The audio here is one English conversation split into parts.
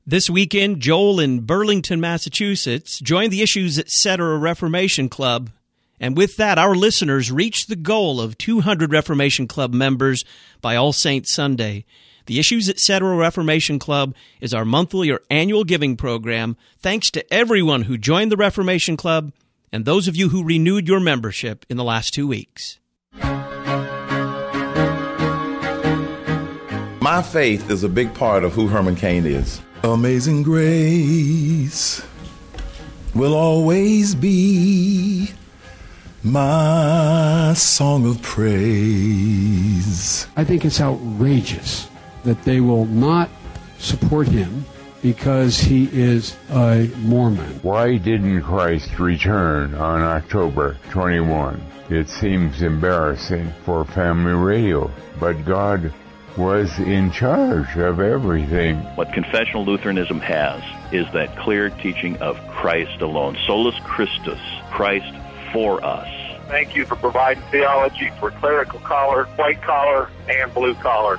This weekend, Joel in Burlington, Massachusetts, joined the Issues Etc. Reformation Club. And with that, our listeners reached the goal of 200 Reformation Club members by All Saints Sunday. The Issues Etc. Reformation Club is our monthly or annual giving program. Thanks to everyone who joined the Reformation Club and those of you who renewed your membership in the last 2 weeks. My faith is a big part of who Herman Cain is. Amazing grace will always be my song of praise. I think it's outrageous that they will not support him because he is a Mormon. Why didn't Christ return on October 21? It seems embarrassing for family radio, but God was in charge of everything. What confessional Lutheranism has is that clear teaching of Christ alone. Solus Christus, Christ for us. Thank you for providing theology for clerical collar, white collar, and blue collar.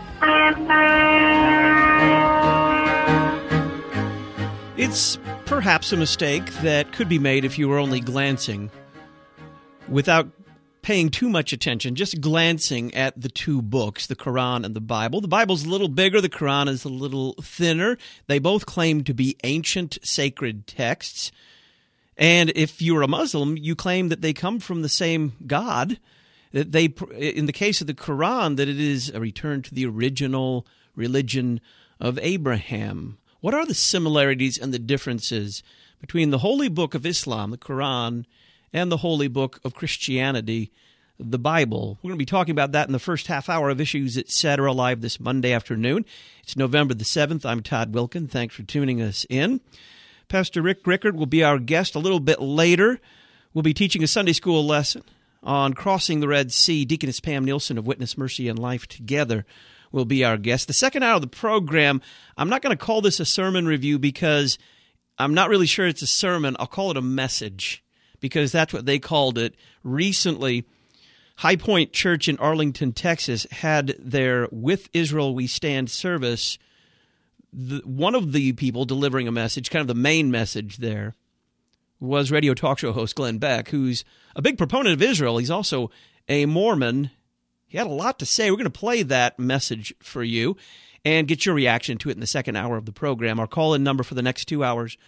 It's perhaps a mistake that could be made if you were only glancing without paying too much attention, just glancing at the two books, the Quran and the Bible. The Bible's a little bigger, the Quran is a little thinner. They both claim to be ancient sacred texts. And if you're a Muslim, you claim that they come from the same God. That they, in the case of the Quran, that it is a return to the original religion of Abraham. What are the similarities and the differences between the holy book of Islam, the Quran, and the holy book of Christianity, the Bible? We're going to be talking about that in the first half hour of Issues Etc. live this Monday afternoon. It's November the 7th. I'm Todd Wilkin. Thanks for tuning us in. Pastor Rick Rickard will be our guest a little bit later. We'll be teaching a Sunday school lesson on crossing the Red Sea. Deaconess Pam Nielsen of Witness, Mercy, and Life Together will be our guest. The second hour of the program, I'm not going to call this a sermon review because I'm not really sure it's a sermon. I'll call it a message, because that's what they called it. Recently, High Point Church in Arlington, Texas, had their With Israel We Stand service. One of the people delivering a message, kind of the main message there, was radio talk show host Glenn Beck, who's a big proponent of Israel. He's also a Mormon. He had a lot to say. We're going to play that message for you and get your reaction to it in the second hour of the program. Our call-in number for the next 2 hours,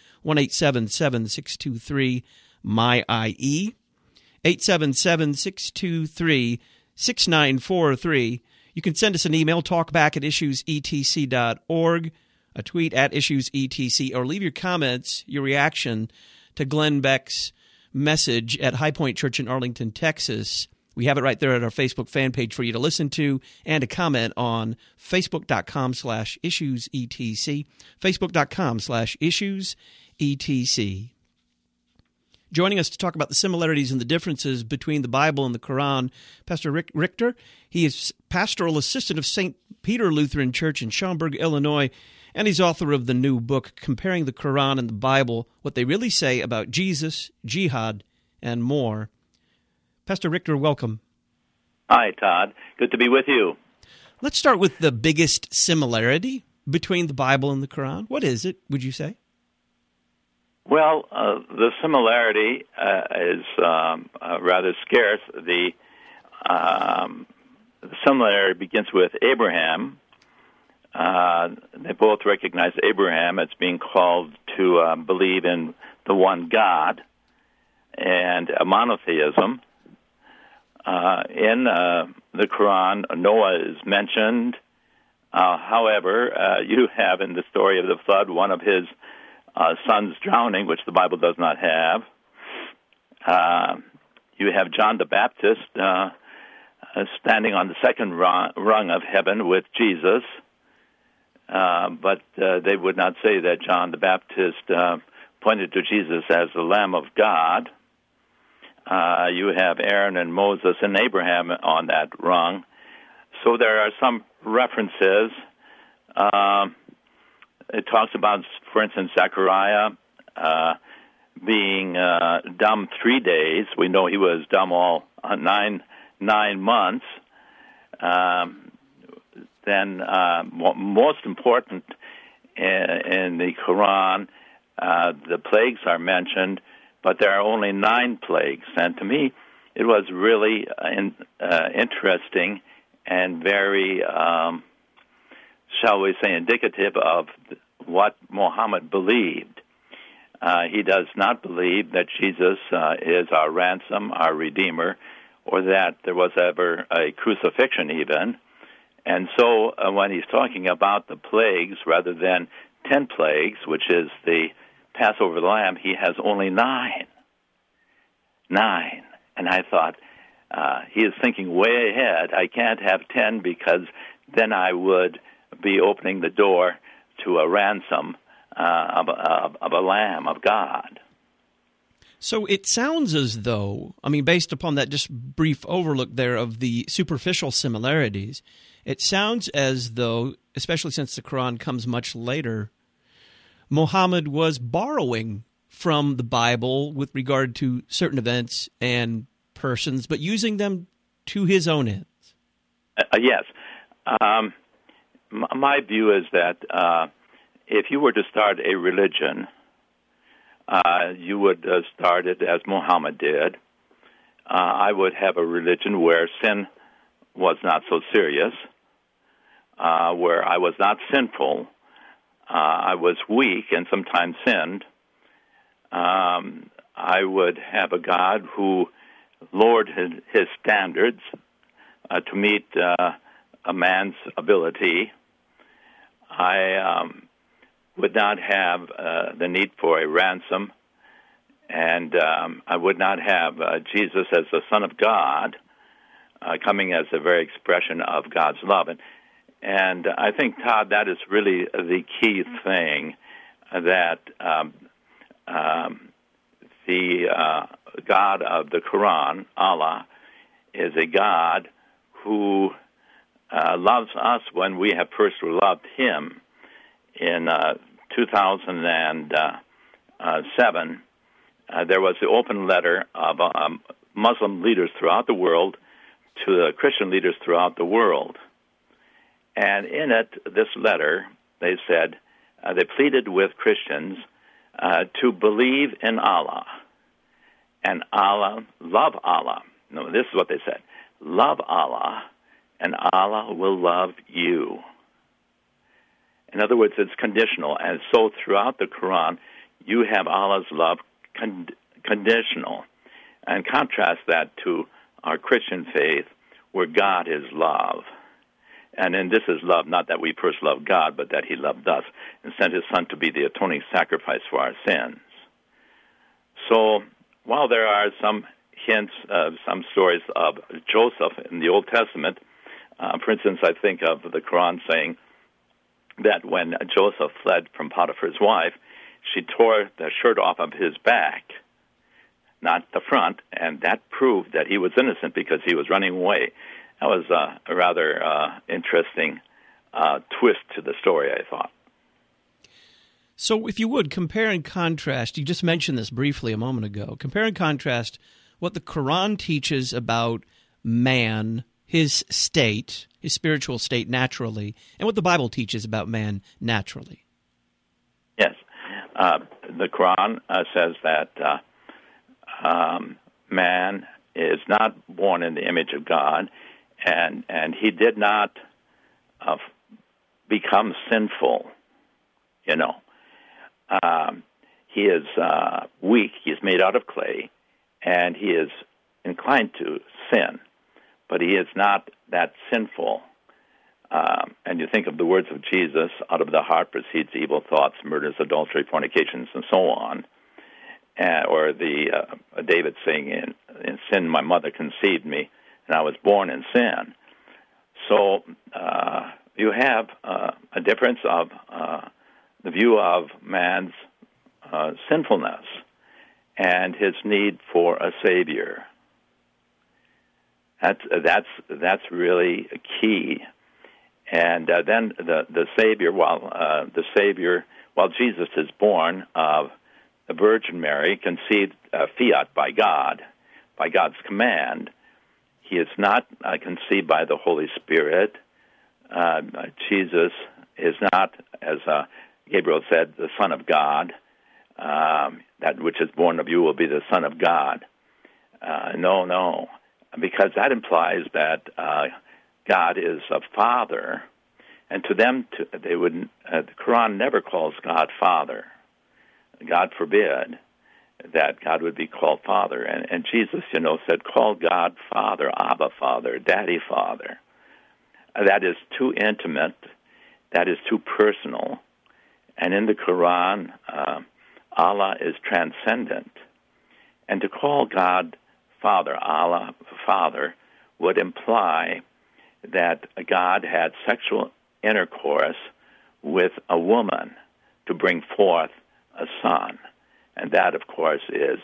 1-877-623-MY-IE, 877-623-6943. You can send us an email, talkback@issuesetc.org, a tweet @issuesetc, or leave your comments, your reaction to Glenn Beck's message at High Point Church in Arlington, Texas. We have it right there at our Facebook fan page for you to listen to and to comment on, facebook.com/issuesetc, facebook.com/issuesetc. Joining us to talk about the similarities and the differences between the Bible and the Quran, Pastor Rick Richter. He is pastoral assistant of St. Peter Lutheran Church in Schaumburg, Illinois, and he's author of the new book, Comparing the Quran and the Bible, What They Really Say About Jesus, Jihad, and More. Pastor Richter, welcome. Hi, Todd. Good to be with you. Let's start with the biggest similarity between the Bible and the Quran. What is it, would you say? Well, the similarity is rather scarce. The similarity begins with Abraham. They both recognize Abraham as being called to believe in the one God and monotheism. In the Quran, Noah is mentioned. However, you have in the story of the flood one of his sons drowning, which the Bible does not have. You have John the Baptist standing on the second rung of heaven with Jesus, but they would not say that John the Baptist pointed to Jesus as the Lamb of God. You have Aaron and Moses and Abraham on that rung. So there are some references. It talks about, for instance, Zechariah being dumb 3 days. We know he was dumb all 9 months. Then most important in the Quran, the plagues are mentioned, but there are only 9 plagues. And to me, it was really interesting and very, shall we say, indicative of what Muhammad believed. He does not believe that Jesus is our ransom, our Redeemer, or that there was ever a crucifixion even. And so when he's talking about the plagues, rather than 10 plagues, which is the Passover of the Lamb, he has only 9. 9. And I thought, he is thinking way ahead. I can't have 10 because then I would be opening the door to a ransom of a lamb of God. So it sounds as though, I mean, based upon that just brief overlook there of the superficial similarities, it sounds as though, especially since the Quran comes much later, Muhammad was borrowing from the Bible with regard to certain events and persons, but using them to his own ends. Yes. My view is that if you were to start a religion, you would start it as Muhammad did. I would have a religion where sin was not so serious, where I was not sinful. I was weak and sometimes sinned. I would have a God who lowered his standards to meet a man's ability. I would not have the need for a ransom, and I would not have Jesus as the Son of God coming as the very expression of God's love. And I think, Todd, that is really the key thing, that the God of the Quran, Allah, is a God who loves us when we have first loved Him. In 2007, there was the open letter of Muslim leaders throughout the world to the Christian leaders throughout the world. And in it, this letter, they said, they pleaded with Christians to believe in Allah. And Allah, love Allah. No, this is what they said. Love Allah, and Allah will love you. In other words, it's conditional. And so throughout the Quran, you have Allah's love conditional. And contrast that to our Christian faith, where God is love. And in this is love, not that we first loved God, but that He loved us and sent His Son to be the atoning sacrifice for our sins. So while there are some hints, some stories of Joseph in the Old Testament, for instance, I think of the Quran saying that when Joseph fled from Potiphar's wife, she tore the shirt off of his back, not the front, and that proved that he was innocent because he was running away. That was a rather interesting twist to the story, I thought. So if you would, compare and contrast, you just mentioned this briefly a moment ago, compare and contrast what the Quran teaches about man, his state, his spiritual state naturally, and what the Bible teaches about man naturally. Yes. The Quran says that man is not born in the image of God, and he did not become sinful, you know. He is weak, he is made out of clay, and he is inclined to sin, but he is not that sinful. And you think of the words of Jesus, out of the heart proceeds evil thoughts, murders, adultery, fornications, and so on. Or the David saying, in sin my mother conceived me, and I was born in sin. So you have a difference of the view of man's sinfulness and his need for a Savior. That's really key. And then the Savior, while Jesus is born of the Virgin Mary, conceived fiat by God, by God's command, he is not conceived by the Holy Spirit. Jesus is not, as Gabriel said, the Son of God, that which is born of you will be the Son of God. No, because that implies that God is a Father, and to them, they would. The Quran never calls God Father. God forbid that God would be called Father. And Jesus, said, call God Father, Abba Father, Daddy Father. That is too intimate. That is too personal. And in the Quran, Allah is transcendent. And to call God Father, Allah Father, would imply that God had sexual intercourse with a woman to bring forth a son. And that, of course, is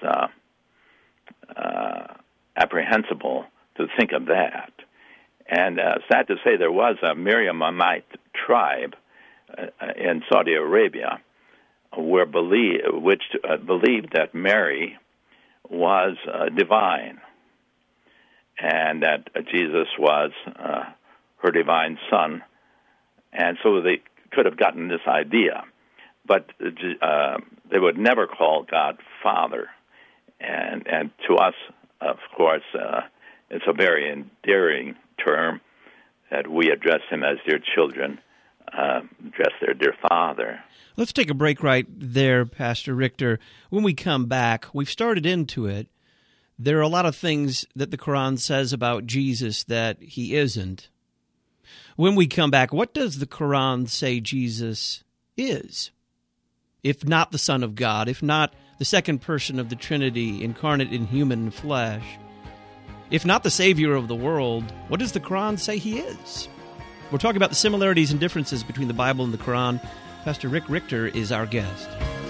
apprehensible to think of that. And sad to say, there was a Miriamite tribe in Saudi Arabia which believed that Mary was divine and that Jesus was her divine son. And so they could have gotten this idea. But they would never call God Father. And to us, of course, it's a very endearing term that we address him as dear children, address their dear Father. Let's take a break right there, Pastor Richter. When we come back, we've started into it. There are a lot of things that the Quran says about Jesus that he isn't. When we come back, what does the Quran say Jesus is? If not the Son of God, if not the second person of the Trinity incarnate in human flesh, if not the Savior of the world, what does the Quran say he is? We're talking about the similarities and differences between the Bible and the Quran. Pastor Rick Richter is our guest.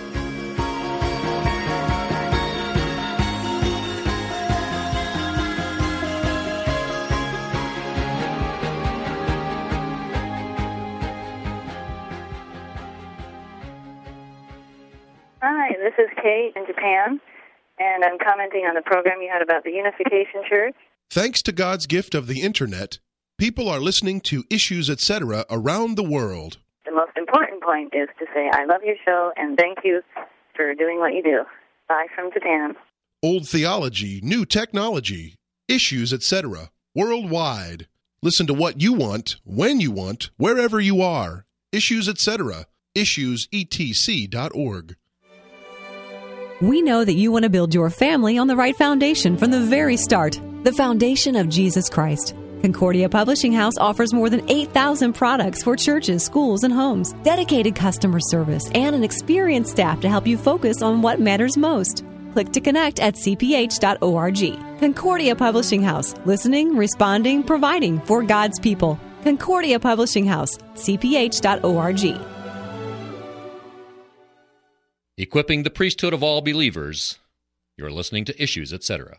Hi, this is Kate in Japan, and I'm commenting on the program you had about the Unification Church. Thanks to God's gift of the Internet, people are listening to Issues, Etc. around the world. The most important point is to say, I love your show, and thank you for doing what you do. Bye from Japan. Old theology, new technology, Issues, Etc. worldwide. Listen to what you want, when you want, wherever you are. Issues, Etc. IssuesETC.org. We know that you want to build your family on the right foundation from the very start, the foundation of Jesus Christ. Concordia Publishing House offers more than 8,000 products for churches, schools, and homes, dedicated customer service, and an experienced staff to help you focus on what matters most. Click to connect at cph.org. Concordia Publishing House, listening, responding, providing for God's people. Concordia Publishing House, cph.org. Equipping the priesthood of all believers. You're listening to Issues, Etc.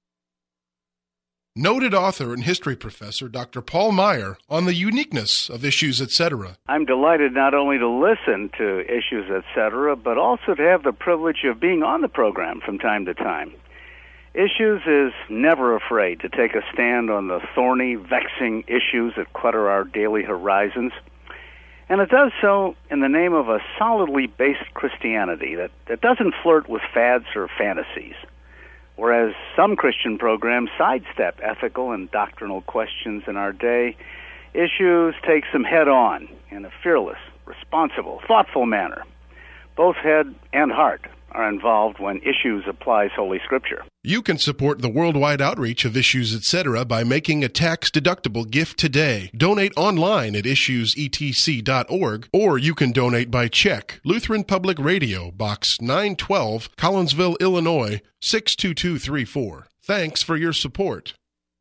Noted author and history professor Dr. Paul Meyer on the uniqueness of Issues, Etc. I'm delighted not only to listen to Issues, Etc., but also to have the privilege of being on the program from time to time. Issues is never afraid to take a stand on the thorny, vexing issues that clutter our daily horizons. And it does so in the name of a solidly based Christianity that doesn't flirt with fads or fantasies. Whereas some Christian programs sidestep ethical and doctrinal questions in our day, Issues takes them head-on in a fearless, responsible, thoughtful manner. Both head and heart are involved when Issues applies Holy Scripture. You can support the worldwide outreach of Issues, Etc. by making a tax-deductible gift today. Donate online at issuesetc.org, or you can donate by check. Lutheran Public Radio, Box 912, Collinsville, Illinois, 62234. Thanks for your support.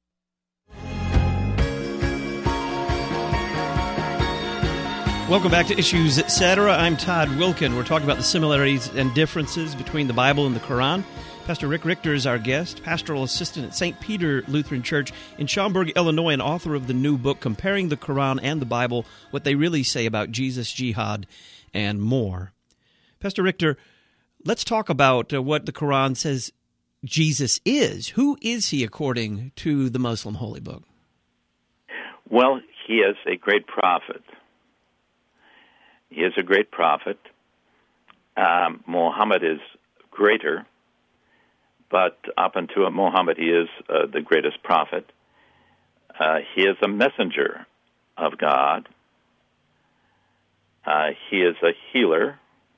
Welcome back to Issues, Etc. I'm Todd Wilkin. We're talking about the similarities and differences between the Bible and the Quran. Pastor Rick Richter is our guest, pastoral assistant at St. Peter Lutheran Church in Schaumburg, Illinois, and author of the new book, Comparing the Quran and the Bible, What They Really Say About Jesus, Jihad, and More. Pastor Richter, let's talk about what the Quran says Jesus is. Who is he according to the Muslim Holy Book? Well, he is a great prophet. He is a great prophet. Muhammad is greater, but up until Muhammad, he is the greatest prophet. He is a messenger of God. He is a healer.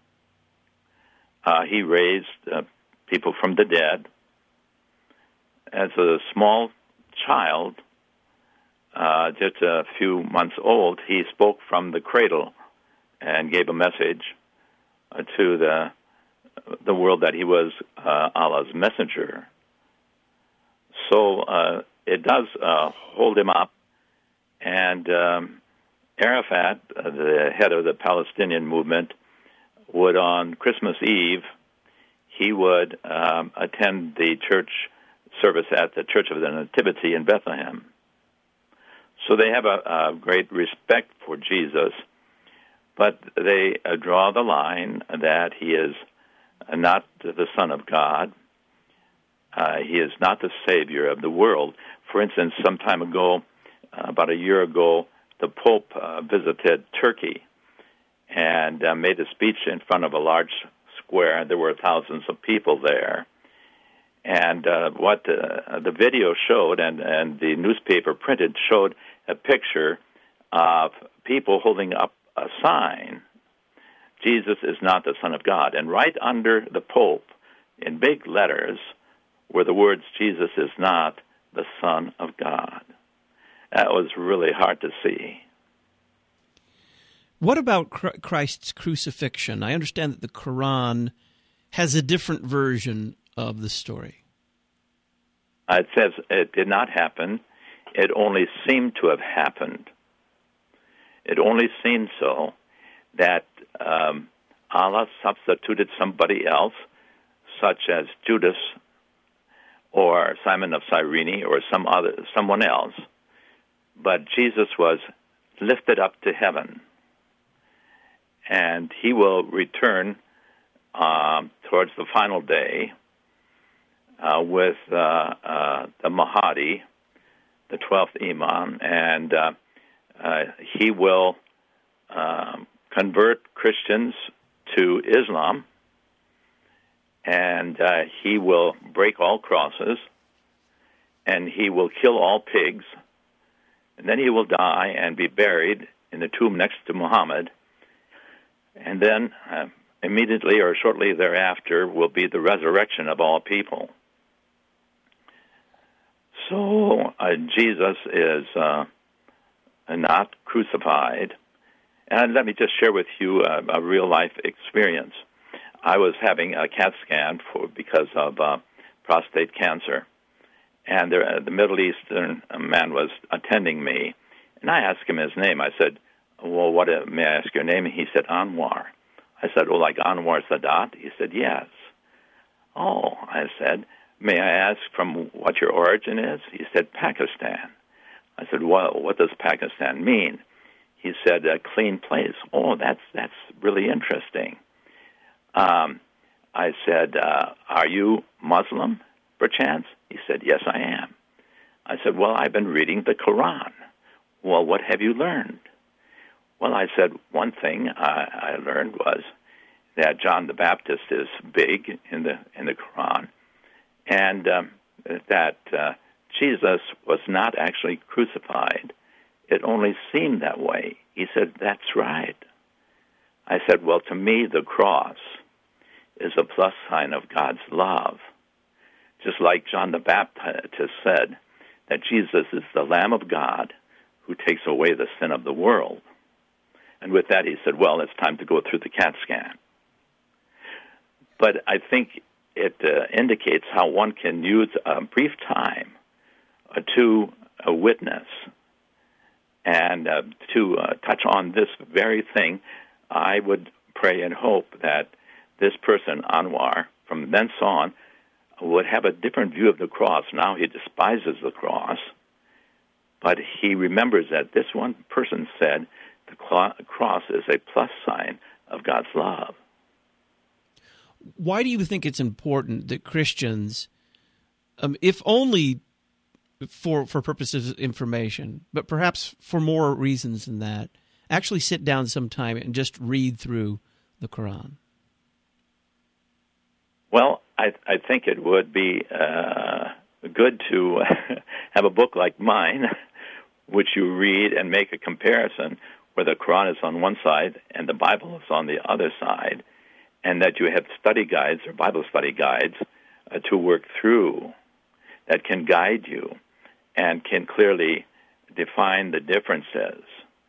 He raised people from the dead. As a small child, just a few months old, he spoke from the cradle and gave a message to the world that he was Allah's messenger. So it does hold him up. And Arafat, the head of the Palestinian movement, would on Christmas Eve, he would attend the church service at the Church of the Nativity in Bethlehem. So they have a great respect for Jesus, but they draw the line that he is not the Son of God. He is not the Savior of the world. For instance, some time ago, about a year ago, the Pope visited Turkey and made a speech in front of a large square. There were thousands of people there. And what the video showed and the newspaper printed showed a picture of people holding up a sign, Jesus is not the Son of God. And right under the Pope, in big letters, were the words, Jesus is not the Son of God. That was really hard to see. What about Christ's crucifixion? I understand that the Quran has a different version of the story. It says it did not happen. It only seemed to have happened. It only seemed so that Allah substituted somebody else, such as Judas or Simon of Cyrene or someone else. But Jesus was lifted up to heaven, and he will return towards the final day with the Mahdi, the 12th Imam, and he will convert Christians to Islam, and he will break all crosses, and he will kill all pigs, and then he will die and be buried in the tomb next to Muhammad, and then immediately or shortly thereafter will be the resurrection of all people. So Jesus is not crucified. And let me just share with you a real-life experience. I was having a CAT scan because of prostate cancer, and the Middle Eastern man was attending me, and I asked him his name. I said, well, may I ask your name? And he said, Anwar. I said, well, like Anwar Sadat? He said, yes. Oh, I said, may I ask from what your origin is? He said, Pakistan. I said, well, what does Pakistan mean? He said, a clean place. Oh, that's really interesting. I said, are you Muslim, perchance? He said, yes, I am. I said, well, I've been reading the Quran. Well, what have you learned? Well, I said, one thing I learned was that John the Baptist is big in the Quran, and that Jesus was not actually crucified. It only seemed that way. He said, that's right. I said, well, to me, the cross is a plus sign of God's love. Just like John the Baptist said that Jesus is the Lamb of God who takes away the sin of the world. And with that, he said, well, it's time to go through the CAT scan. But I think it indicates how one can use a brief time to witness and to touch on this very thing. I would pray and hope that this person, Anwar, from thence on, would have a different view of the cross. Now he despises the cross, but he remembers that this one person said the cross is a plus sign of God's love. Why do you think it's important that Christians, if only for purposes of information, but perhaps for more reasons than that, actually sit down sometime and just read through the Quran? Well, I think it would be good to have a book like mine, which you read and make a comparison where the Quran is on one side and the Bible is on the other side, and that you have study guides or Bible study guides to work through that can guide you and can clearly define the differences.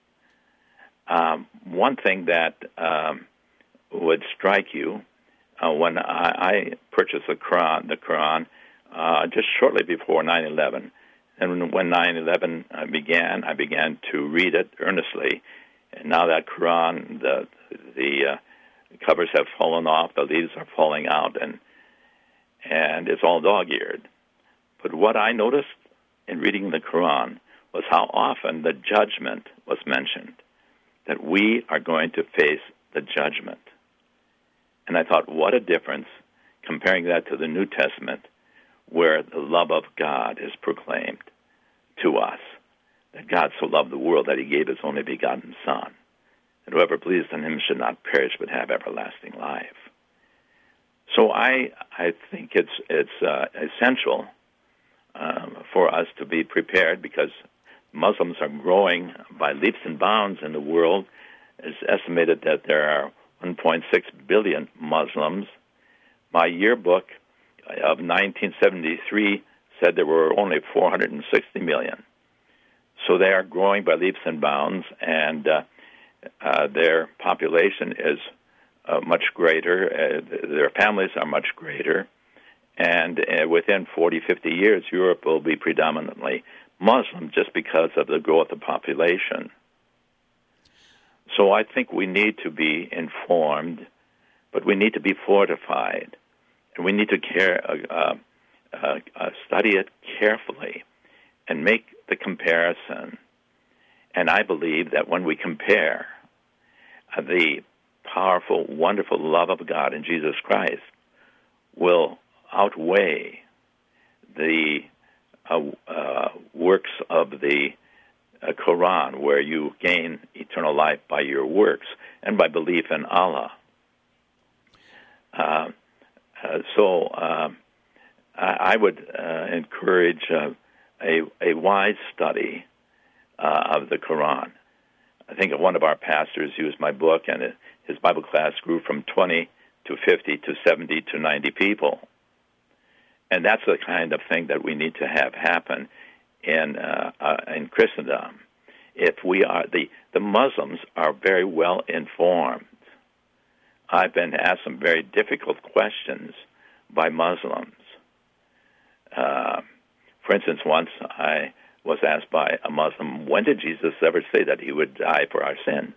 One thing that would strike you when I purchased the Quran just shortly before 9/11, and when 9/11 began, I began to read it earnestly. And now that Quran, the covers have fallen off, the leaves are falling out, and it's all dog-eared. But what I noticed in reading the Quran was how often the judgment was mentioned, that we are going to face the judgment. And I thought, what a difference comparing that to the New Testament, where the love of God is proclaimed to us, that God so loved the world that he gave his only begotten Son, that whoever believes in him should not perish but have everlasting life. So I think it's essential for us to be prepared, because Muslims are growing by leaps and bounds in the world. It's estimated that there are 1.6 billion Muslims. My yearbook of 1973 said there were only 460 million. So they are growing by leaps and bounds, and their population is much greater. Their families are much greater. And within 40, 50 years, Europe will be predominantly Muslim just because of the growth of population. So I think we need to be informed, but we need to be fortified, and we need to study it carefully and make the comparison. And I believe that when we compare the powerful, wonderful love of God in Jesus Christ will outweigh the works of the Quran, where you gain eternal life by your works and by belief in Allah. So I would encourage a wise study of the Quran. I think one of our pastors used my book, and his Bible class grew from 20 to 50 to 70 to 90 people. And that's the kind of thing that we need to have happen in Christendom. If we are the Muslims are very well informed. I've been asked some very difficult questions by Muslims. For instance, once I was asked by a Muslim, when did Jesus ever say that he would die for our sins?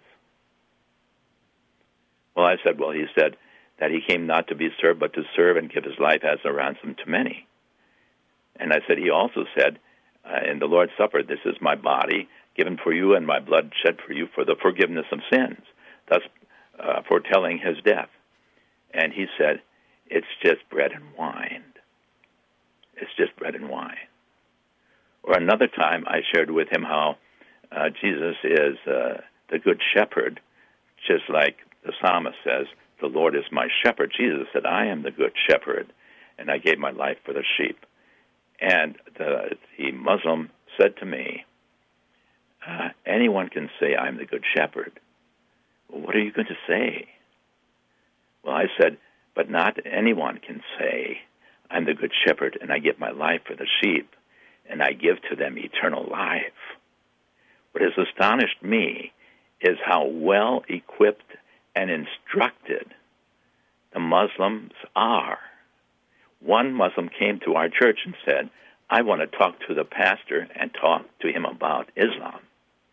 Well, I said, he said that he came not to be served, but to serve and give his life as a ransom to many. And I said, he also said in the Lord's Supper, this is my body given for you and my blood shed for you for the forgiveness of sins, thus foretelling his death. And he said, it's just bread and wine. It's just bread and wine. Or another time I shared with him how Jesus is the good shepherd, just like the psalmist says, the Lord is my shepherd. Jesus said, I am the good shepherd, and I gave my life for the sheep. And the Muslim said to me, anyone can say I'm the good shepherd. Well, what are you going to say? Well, I said, but not anyone can say I'm the good shepherd, and I give my life for the sheep, and I give to them eternal life. What has astonished me is how well equipped and instructed the Muslims are. One Muslim came to our church and said, I want to talk to the pastor and talk to him about Islam.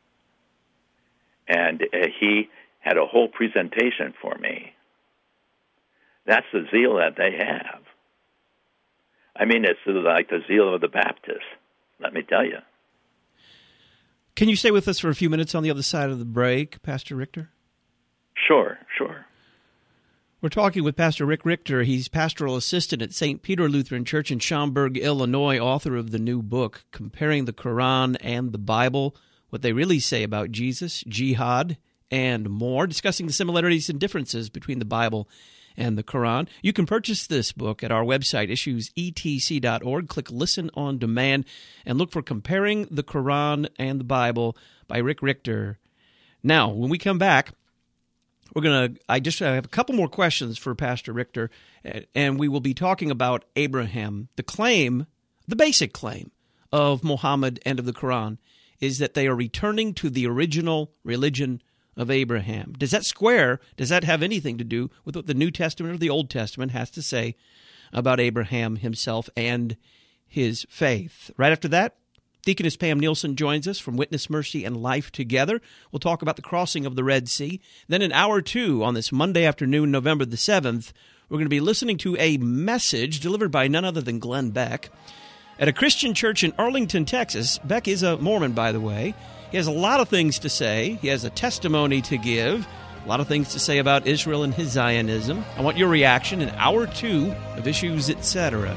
And he had a whole presentation for me. That's the zeal that they have. I mean, it's like the zeal of the Baptists, let me tell you. Can you stay with us for a few minutes on the other side of the break, Pastor Richter? Sure. We're talking with Pastor Rick Richter. He's pastoral assistant at St. Peter Lutheran Church in Schaumburg, Illinois, author of the new book, Comparing the Quran and the Bible, what they really say about Jesus, jihad, and more, discussing the similarities and differences between the Bible and the Quran. You can purchase this book at our website, issuesetc.org. Click Listen on Demand and look for Comparing the Quran and the Bible by Rick Richter. Now, when we come back, I have a couple more questions for Pastor Richter, and we will be talking about Abraham. The basic claim of Muhammad and of the Quran is that they are returning to the original religion of Abraham. Does that have anything to do with what the New Testament or the Old Testament has to say about Abraham himself and his faith? Right after that, Deaconess Pam Nielsen joins us from Witness, Mercy, and Life Together. We'll talk about the crossing of the Red Sea. Then in hour 2 on this Monday afternoon, November the 7th, we're going to be listening to a message delivered by none other than Glenn Beck at a Christian church in Arlington, Texas. Beck is a Mormon, by the way. He has a lot of things to say. He has a testimony to give, a lot of things to say about Israel and his Zionism. I want your reaction in hour 2 of Issues, Etc.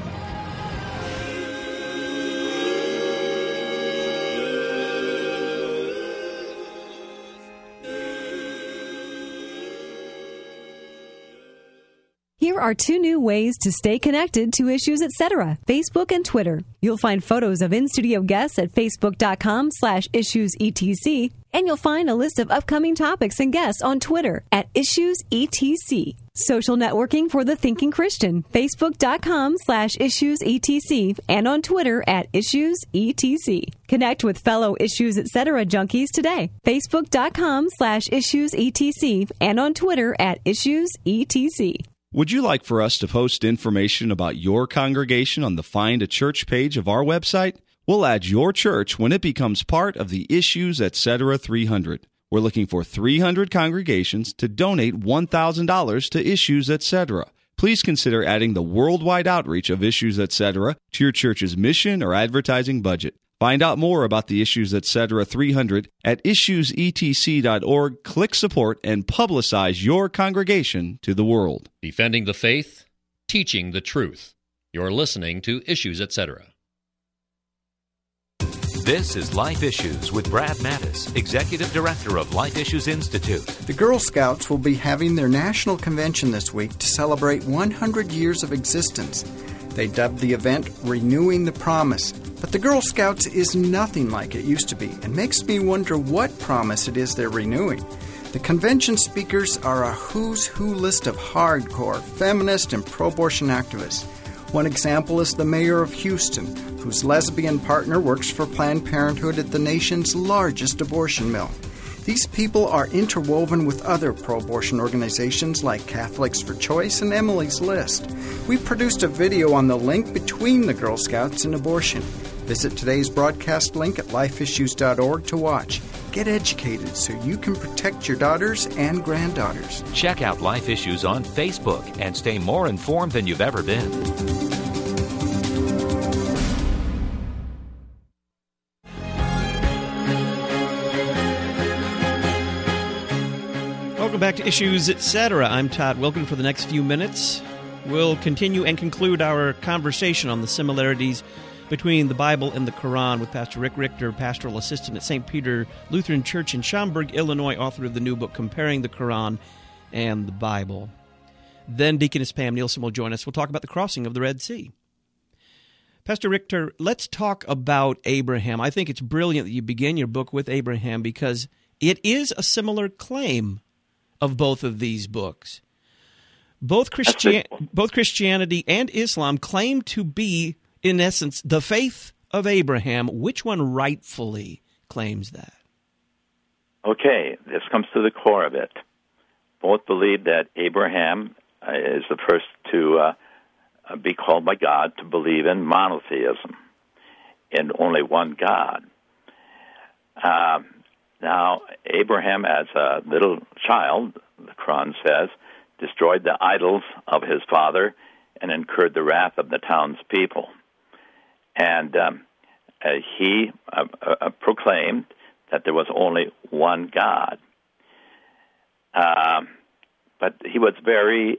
Here are 2 new ways to stay connected to Issues, Etc. Facebook and Twitter. You'll find photos of in-studio guests at facebook.com/issuesetc, and you'll find a list of upcoming topics and guests on Twitter at issuesetc. Social networking for the thinking Christian, facebook.com/issuesetc, and on Twitter at issuesetc. Connect with fellow Issues, Etc. junkies today. facebook.com/issuesetc, and on Twitter at issuesetc. Would you like for us to post information about your congregation on the Find a Church page of our website? We'll add your church when it becomes part of the Issues, Etc. 300. We're looking for 300 congregations to donate $1,000 to Issues, Etc. Please consider adding the worldwide outreach of Issues, Etc. to your church's mission or advertising budget. Find out more about the Issues, Etc. 300 at issuesetc.org. Click support and publicize your congregation to the world. Defending the faith, teaching the truth. You're listening to Issues, Etc. This is Life Issues with Brad Mattis, Executive Director of Life Issues Institute. The Girl Scouts will be having their national convention this week to celebrate 100 years of existence. They dubbed the event Renewing the Promise. But the Girl Scouts is nothing like it used to be and makes me wonder what promise it is they're renewing. The convention speakers are a who's who list of hardcore, feminist, and pro-abortion activists. One example is the mayor of Houston, whose lesbian partner works for Planned Parenthood at the nation's largest abortion mill. These people are interwoven with other pro-abortion organizations like Catholics for Choice and Emily's List. We produced a video on the link between the Girl Scouts and abortion. Visit today's broadcast link at lifeissues.org to watch. Get educated so you can protect your daughters and granddaughters. Check out Life Issues on Facebook and stay more informed than you've ever been. Welcome back to Issues, Etc. I'm Todd Wilken. For the next few minutes, we'll continue and conclude our conversation on the similarities between the Bible and the Quran with Pastor Rick Richter, pastoral assistant at St. Peter Lutheran Church in Schaumburg, Illinois, author of the new book, Comparing the Quran and the Bible. Then Deaconess Pam Nielsen will join us. We'll talk about the crossing of the Red Sea. Pastor Richter, let's talk about Abraham. I think it's brilliant that you begin your book with Abraham because it is a similar claim of both of these books. Both Christianity and Islam claim to be, in essence, the faith of Abraham. Which one rightfully claims that? Okay, this comes to the core of it. Both believe that Abraham is the first to be called by God to believe in monotheism, in only one God. Now, Abraham, as a little child, the Quran says, destroyed the idols of his father and incurred the wrath of the townspeople. And he proclaimed that there was only one God. But he was very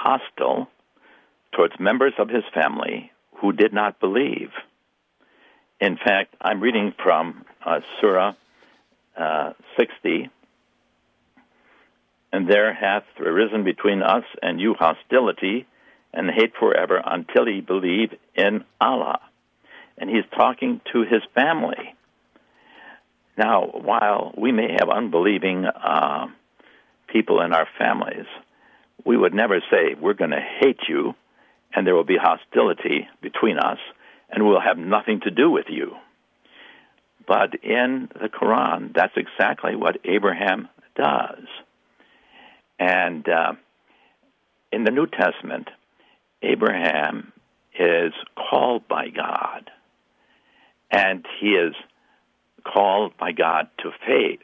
hostile towards members of his family who did not believe. In fact, I'm reading from Surah 60, and there hath arisen between us and you hostility and hate forever until ye believe in Allah. And he's talking to his family. Now, while we may have unbelieving people in our families, we would never say, we're going to hate you, and there will be hostility between us, and we'll have nothing to do with you. But in the Quran, that's exactly what Abraham does. And in the New Testament, Abraham is called by God, and he is called by God to faith.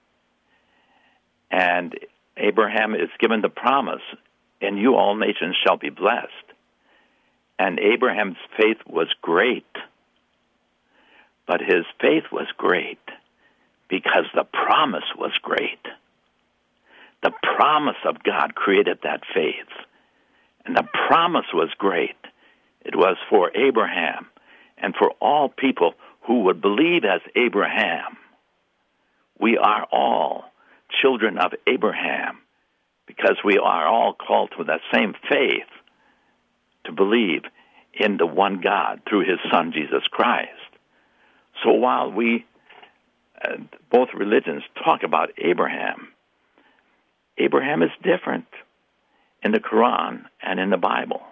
And Abraham is given the promise, in you all nations shall be blessed. And Abraham's faith was great. But his faith was great because the promise was great. The promise of God created that faith. And the promise was great. It was for Abraham and for all people who would believe as Abraham. We are all children of Abraham because we are all called to that same faith to believe in the one God through his Son, Jesus Christ. So while we, both religions, talk about Abraham, Abraham is different in the Quran and in the Bible.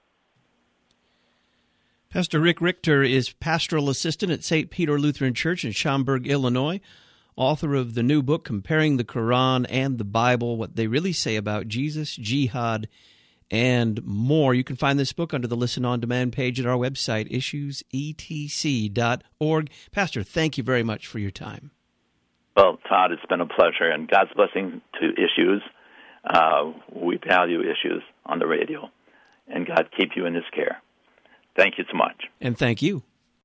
Pastor Rick Richter is pastoral assistant at St. Peter Lutheran Church in Schaumburg, Illinois, author of the new book, Comparing the Quran and the Bible, What They Really Say About Jesus, Jihad, and more. You can find this book under the Listen On Demand page at our website, issuesetc.org. Pastor, thank you very much for your time. Well, Todd, it's been a pleasure, and God's blessing to Issues. We value Issues on the radio, and God keep you in his care. Thank you so much. And thank you.